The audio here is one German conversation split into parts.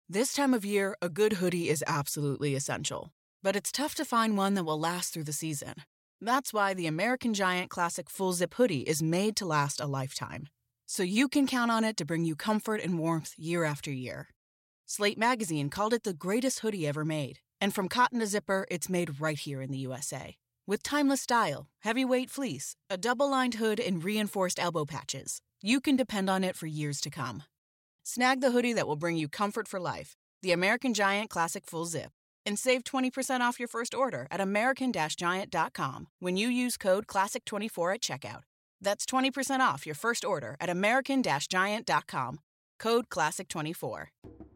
This time of year, a good hoodie is absolutely essential. But it's tough to find one that will last through the season. That's why the American Giant Classic Full Zip Hoodie is made to last a lifetime. So you can count on it to bring you comfort and warmth year after year. Slate Magazine called it the greatest hoodie ever made. And from cotton to zipper, it's made right here in the USA. With timeless style, heavyweight fleece, a double-lined hood, and reinforced elbow patches, you can depend on it for years to come. Snag the hoodie that will bring you comfort for life, the American Giant Classic Full Zip, and save 20% off your first order at american-giant.com when you use code CLASSIC24 at checkout. That's 20% off your first order at american-giant.com. Code CLASSIC24.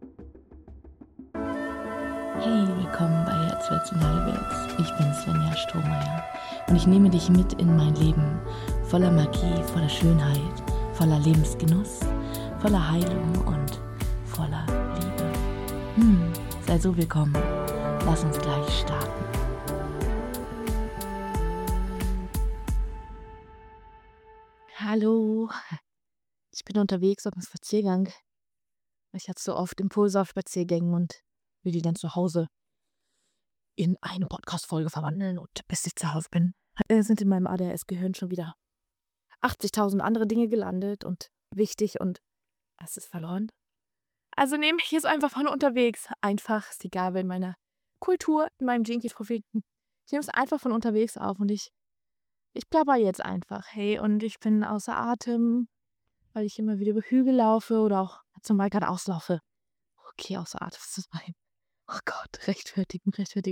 Hey, willkommen bei Jetzt wird's und Halbwegs. Ich bin Svenja Strohmeier und ich nehme dich mit in mein Leben voller Magie, voller Schönheit, voller Lebensgenuss, voller Heilung und voller Liebe. Sei so willkommen. Lass uns gleich starten. Hallo, ich bin unterwegs auf einem Spaziergang. Ich hatte so oft Impulse auf Spaziergängen und will die dann zu Hause in eine Podcast-Folge verwandeln. Und bis ich zu Hause bin, sind in meinem ADHS-Gehirn schon wieder 80.000 andere Dinge gelandet und wichtig und es ist verloren. Also nehme ich jetzt einfach von unterwegs. Einfach, ist egal, in meiner Kultur, in meinem Jinky-Profil. Ich nehme es einfach von unterwegs auf und ich plapper jetzt einfach. Hey, und ich bin außer Atem, weil ich immer wieder über Hügel laufe oder auch zum Beispiel gerade auslaufe. Okay, außer Atem, was ist das mein? Oh Gott, Rechtfertigung.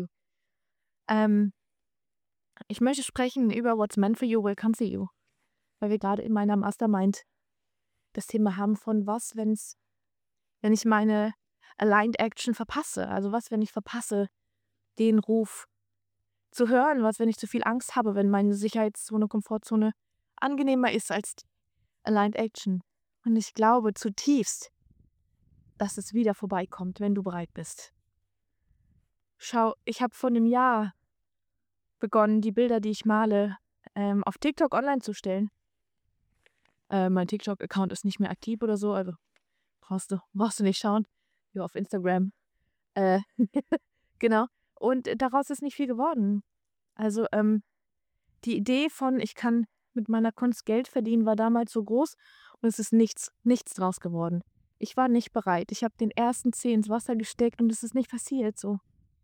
Ich möchte sprechen über What's meant for you will come to you. Weil wir gerade in meiner Mastermind das Thema haben von was, wenn ich meine Aligned Action verpasse. Also was, wenn ich verpasse, den Ruf zu hören. Was, wenn ich zu viel Angst habe, wenn meine Sicherheitszone, Komfortzone angenehmer ist als Aligned Action. Und ich glaube zutiefst, dass es wieder vorbeikommt, wenn du bereit bist. Schau, ich habe vor einem Jahr begonnen, die Bilder, die ich male, auf TikTok online zu stellen. Mein TikTok-Account ist nicht mehr aktiv oder so, also brauchst du nicht schauen. Ja, auf Instagram. Genau. Und daraus ist nicht viel geworden. Also die Idee von, ich kann mit meiner Kunst Geld verdienen, war damals so groß und es ist nichts draus geworden. Ich war nicht bereit. Ich habe den ersten Zeh ins Wasser gesteckt und es ist nicht passiert so.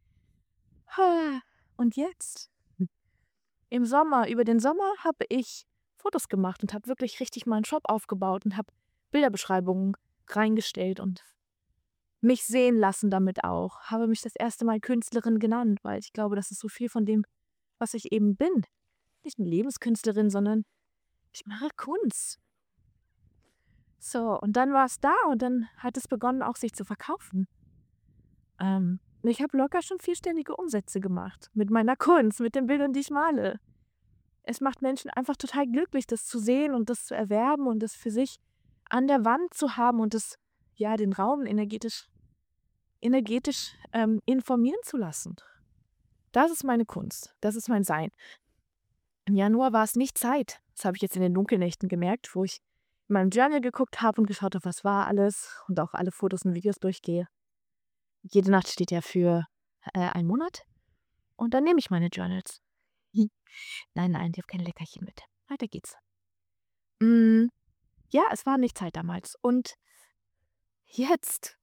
Und jetzt? Im Sommer, über den Sommer habe ich Fotos gemacht und habe wirklich richtig meinen Shop aufgebaut und habe Bilderbeschreibungen reingestellt und mich sehen lassen damit auch. Habe mich das erste Mal Künstlerin genannt, weil ich glaube, das ist so viel von dem, was ich eben bin. Nicht eine Lebenskünstlerin, sondern ich mache Kunst. So, und dann war es da und dann hat es begonnen, auch sich zu verkaufen. Ich habe locker schon vierstellige Umsätze gemacht mit meiner Kunst, mit den Bildern, die ich male. Es macht Menschen einfach total glücklich, das zu sehen und das zu erwerben und das für sich an der Wand zu haben und das, ja, den Raum energetisch informieren zu lassen. Das ist meine Kunst, das ist mein Sein. Im Januar war es nicht Zeit, das habe ich jetzt in den Dunkelnächten gemerkt, wo ich in meinem Journal geguckt habe und geschaut habe, was war alles und auch alle Fotos und Videos durchgehe. Jede Nacht steht ja für einen Monat und dann nehme ich meine Journals. Nein, ich habe kein Leckerchen mit. Weiter geht's. Ja, es war nicht Zeit damals. Und jetzt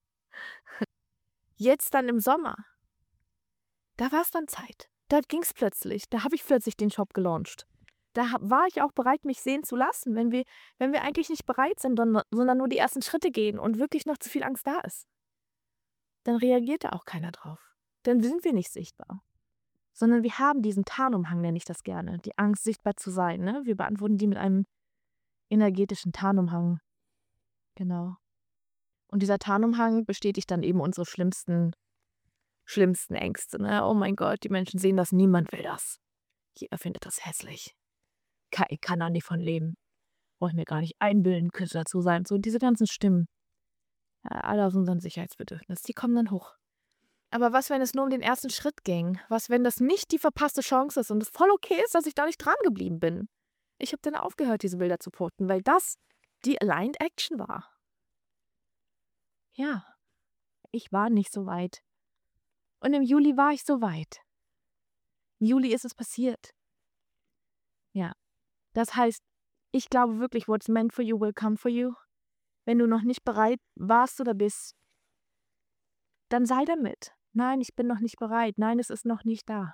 dann im Sommer, da war es dann Zeit. Da ging es plötzlich. Da habe ich plötzlich den Shop gelauncht. Da war ich auch bereit, mich sehen zu lassen, wenn wir eigentlich nicht bereit sind, sondern nur die ersten Schritte gehen und wirklich noch zu viel Angst da ist. Dann reagiert da auch keiner drauf. Dann sind wir nicht sichtbar. Sondern wir haben diesen Tarnumhang, nenne ich das gerne. Die Angst, sichtbar zu sein. Ne? Wir beantworten die mit einem energetischen Tarnumhang. Genau. Und dieser Tarnumhang bestätigt dann eben unsere schlimmsten Ängste. Ne? Oh mein Gott, die Menschen sehen das, niemand will das. Jeder findet das hässlich. Ich kann da nicht von leben. Brauche ich mir gar nicht einbilden, Künstler zu sein. So diese ganzen Stimmen. Ja, alle aus unserem Sicherheitsbedürfnis, die kommen dann hoch. Aber was, wenn es nur um den ersten Schritt ging? Was, wenn das nicht die verpasste Chance ist und es voll okay ist, dass ich da nicht dran geblieben bin? Ich habe dann aufgehört, diese Bilder zu posten, weil das die Aligned Action war. Ja, Ich war nicht so weit. Und im Juli war ich so weit. Im Juli ist es passiert. Ja, das heißt, ich glaube wirklich, what's meant for you will come for you. Wenn du noch nicht bereit warst oder bist, dann sei damit. Nein, ich bin noch nicht bereit. Nein, es ist noch nicht da.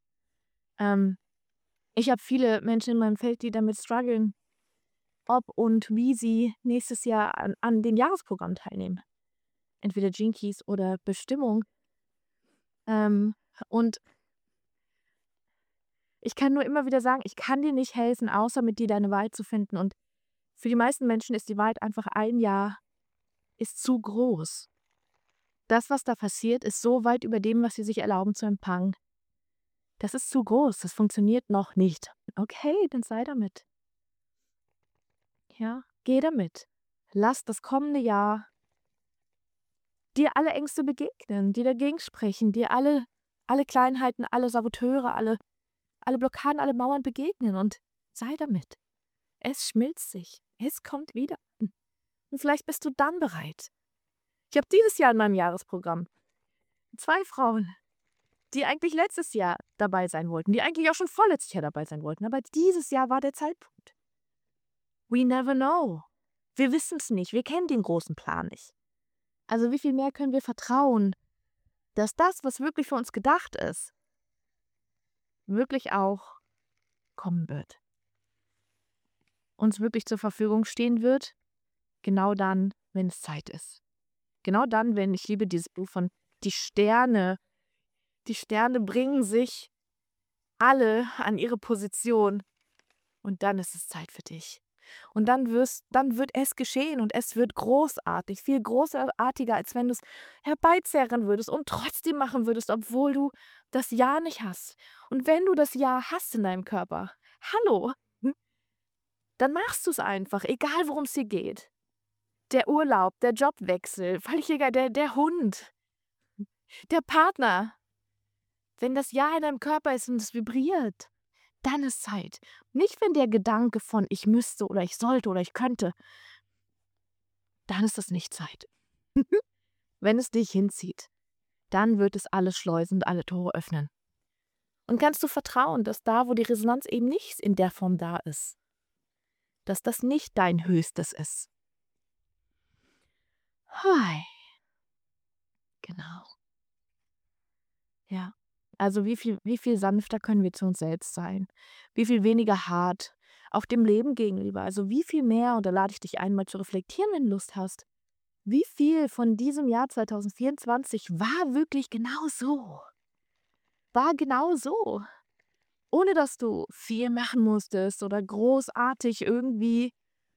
Ich habe viele Menschen in meinem Feld, die damit strugglen, ob und wie sie nächstes Jahr an den Jahresprogramm teilnehmen. Entweder Gene Keys oder Bestimmung. Und ich kann nur immer wieder sagen, ich kann dir nicht helfen, außer mit dir deine Wahrheit zu finden. Und für die meisten Menschen ist die Wahrheit einfach, ein Jahr ist zu groß. Das, was da passiert, ist so weit über dem, was sie sich erlauben zu empfangen. Das ist zu groß, das funktioniert noch nicht. Okay, dann sei damit. Ja, geh damit. Lass das kommende Jahr dir alle Ängste begegnen, dir dagegen sprechen, dir alle Kleinheiten, alle Saboteure, alle Blockaden, alle Mauern begegnen und sei damit. Es schmilzt sich. Es kommt wieder. Und vielleicht bist du dann bereit. Ich habe dieses Jahr in meinem Jahresprogramm 2 Frauen, die eigentlich letztes Jahr dabei sein wollten, die eigentlich auch schon vorletztes Jahr dabei sein wollten, aber dieses Jahr war der Zeitpunkt. We never know. Wir wissen es nicht, wir kennen den großen Plan nicht. Also wie viel mehr können wir vertrauen, dass das, was wirklich für uns gedacht ist, wirklich auch kommen wird. Uns wirklich zur Verfügung stehen wird, genau dann, wenn es Zeit ist. Genau dann, wenn, ich liebe dieses Buch von Die Sterne bringen sich alle an ihre Position und dann ist es Zeit für dich. Und dann wird es geschehen und es wird großartig, viel großartiger, als wenn du es herbeizerren würdest und trotzdem machen würdest, obwohl du das Ja nicht hast. Und wenn du das Ja hast in deinem Körper, hallo, dann machst du es einfach, egal worum es dir geht. Der Urlaub, der Jobwechsel, völlig egal, der Hund, der Partner. Wenn das Ja in deinem Körper ist und es vibriert, dann ist Zeit. Nicht, wenn der Gedanke von ich müsste oder ich sollte oder ich könnte, dann ist das nicht Zeit. Wenn es dich hinzieht, dann wird es alle Schleusen und alle Tore öffnen. Und kannst du vertrauen, dass da, wo die Resonanz eben nicht in der Form da ist, dass das nicht dein Höchstes ist. Hi. Genau. Ja. Also wie viel sanfter können wir zu uns selbst sein? Wie viel weniger hart auch dem Leben gegenüber? Also wie viel mehr, und da lade ich dich ein, mal zu reflektieren, wenn du Lust hast, wie viel von diesem Jahr 2024 war wirklich genau so? War genau so. Ohne dass du viel machen musstest oder großartig irgendwie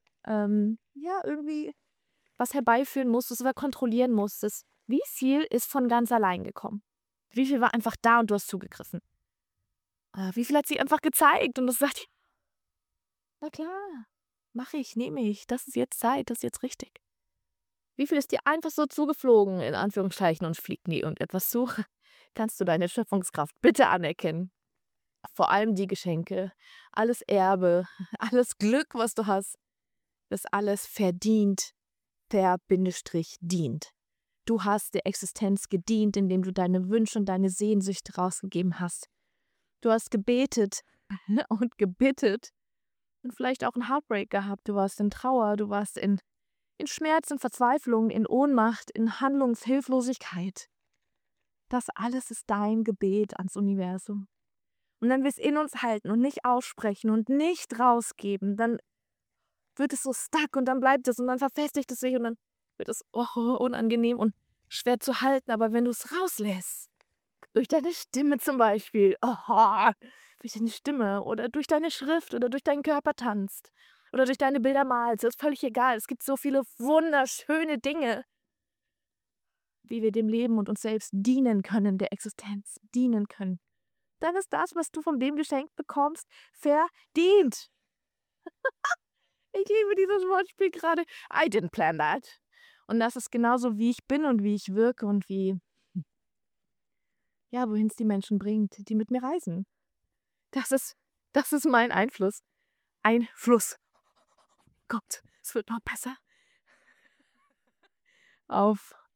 was herbeiführen musstest oder kontrollieren musstest. Wie viel ist von ganz allein gekommen? Wie viel war einfach da und du hast zugegriffen? Wie viel hat sich einfach gezeigt und du sagst, na klar, mache ich, nehme ich, das ist jetzt Zeit, das ist jetzt richtig. Wie viel ist dir einfach so zugeflogen, in Anführungszeichen, und fliegt nie irgendetwas zu? Kannst du deine Schöpfungskraft bitte anerkennen? Vor allem die Geschenke, alles Erbe, alles Glück, was du hast, das alles verdient, dient. Du hast der Existenz gedient, indem du deine Wünsche und deine Sehnsüchte rausgegeben hast. Du hast gebetet und gebittet und vielleicht auch einen Heartbreak gehabt. Du warst in Trauer, du warst in Schmerz, in Verzweiflung, in Ohnmacht, in Handlungshilflosigkeit. Das alles ist dein Gebet ans Universum. Und wenn wir es in uns halten und nicht aussprechen und nicht rausgeben, dann wird es so stuck und dann bleibt es und dann verfestigt es sich und dann wird es unangenehm und schwer zu halten. Aber wenn du es rauslässt, durch deine Stimme zum Beispiel, durch deine Stimme oder durch deine Schrift oder durch deinen Körper tanzt oder durch deine Bilder malst, ist völlig egal. Es gibt so viele wunderschöne Dinge, wie wir dem Leben und uns selbst dienen können, der Existenz dienen können. Dann ist das, was du von dem geschenkt bekommst, verdient. Ich liebe dieses Wortspiel gerade. I didn't plan that. Und das ist genauso, wie ich bin und wie ich wirke und wohin es die Menschen bringt, die mit mir reisen. Das ist mein Einfluss. Einfluss. Gott, es wird noch besser. Auf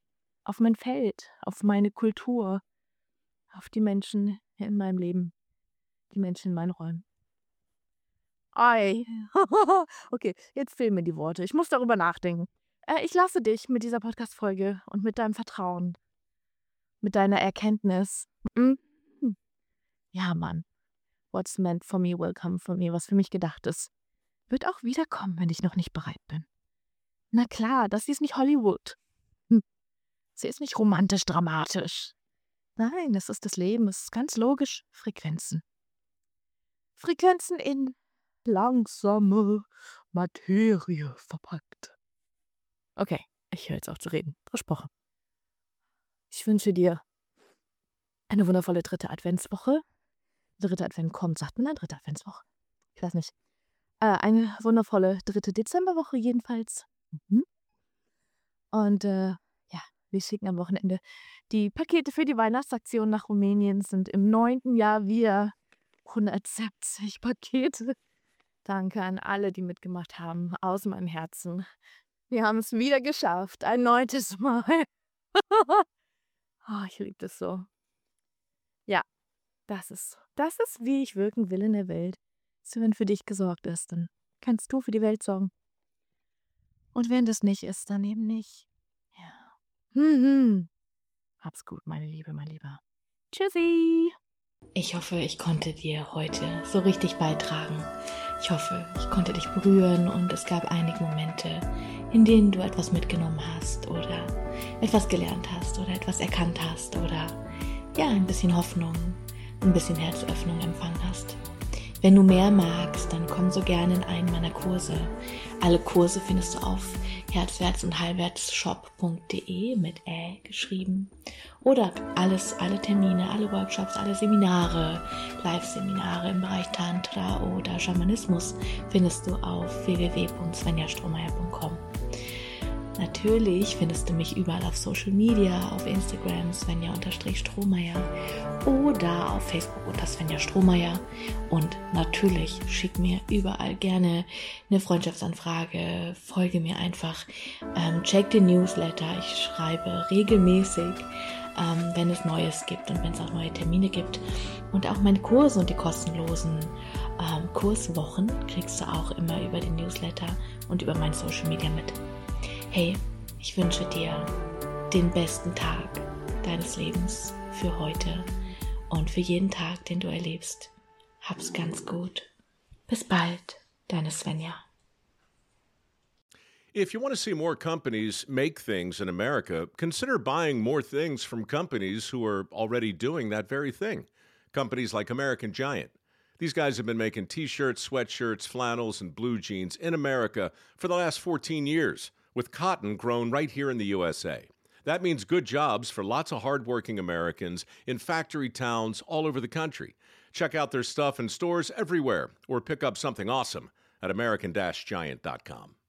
auf mein Feld, auf meine Kultur, auf die Menschen in meinem Leben, die Menschen in meinen Räumen. Ei. Okay, jetzt fehlen mir die Worte. Ich muss darüber nachdenken. Ich lasse dich mit dieser Podcast-Folge und mit deinem Vertrauen, mit deiner Erkenntnis. Mhm. Ja, Mann. What's meant for me will come for me. Was für mich gedacht ist, wird auch wiederkommen, wenn ich noch nicht bereit bin. Na klar, das hier ist nicht Hollywood. Sie ist nicht romantisch dramatisch. Nein, es ist das Leben. Es ist ganz logisch. Frequenzen. Frequenzen in langsame Materie verpackt. Okay, ich höre jetzt auf zu reden. Versprochen. Ich wünsche dir eine wundervolle 3. Adventswoche. 3. Advent kommt, sagt man dann 3. Adventswoche? Ich weiß nicht. Eine wundervolle 3. Dezemberwoche jedenfalls. Und ja, wir schicken am Wochenende die Pakete für die Weihnachtsaktion nach Rumänien. Sind im 9. Jahr wir 170 Pakete. Danke an alle, die mitgemacht haben, aus meinem Herzen. Wir haben es wieder geschafft, ein 9. Mal. Ich liebe das so. Ja, das ist, wie ich wirken will in der Welt. So, wenn für dich gesorgt ist, dann kannst du für die Welt sorgen. Und wenn das nicht ist, dann eben nicht. Ja. Hab's gut, meine Liebe, mein Lieber. Tschüssi. Ich hoffe, ich konnte dir heute so richtig beitragen. Ich hoffe, ich konnte dich berühren und es gab einige Momente, in denen du etwas mitgenommen hast oder etwas gelernt hast oder etwas erkannt hast oder ja, ein bisschen Hoffnung, ein bisschen Herzöffnung empfangen hast. Wenn du mehr magst, dann komm so gerne in einen meiner Kurse. Alle Kurse findest du auf herzwärts- und heilwärtsshop.de mit geschrieben. Oder alle Termine, alle Workshops, alle Seminare, Live-Seminare im Bereich Tantra oder Schamanismus findest du auf www.svenjastrohmeier.com. Natürlich findest du mich überall auf Social Media, auf Instagram Svenja_Strohmeier oder auf Facebook unter Svenja Strohmeier. Und natürlich schick mir überall gerne eine Freundschaftsanfrage, folge mir einfach, check den Newsletter, ich schreibe regelmäßig, wenn es Neues gibt und wenn es auch neue Termine gibt. Und auch meine Kurse und die kostenlosen Kurswochen kriegst du auch immer über den Newsletter und über mein Social Media mit. Hey, ich wünsche dir den besten Tag deines Lebens für heute und für jeden Tag, den du erlebst. Hab's ganz gut. Bis bald, deine Svenja. If you want to see more companies make things in America, consider buying more things from companies who are already doing that very thing. Companies like American Giant. These guys have been making t-shirts, sweatshirts, flannels, and blue jeans in America for the last 14 years, with cotton grown right here in the USA. That means good jobs for lots of hardworking Americans in factory towns all over the country. Check out their stuff in stores everywhere or pick up something awesome at American-Giant.com.